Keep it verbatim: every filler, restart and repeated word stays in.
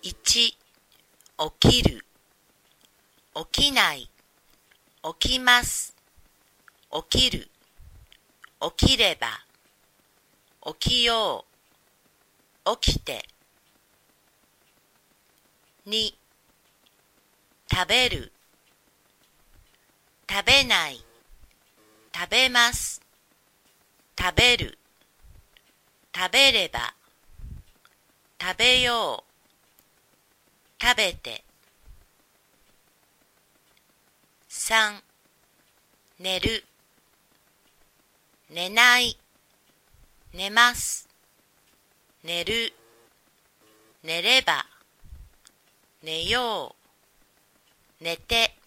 いち、起きる、起きない、起きます、起きる、起きれば、起きよう、起きて。に、食べる、食べない、食べます、食べる、食べれば、食べよう、食べて。さん、寝る、寝ない、寝ます、寝る、寝れば、寝よう、寝て。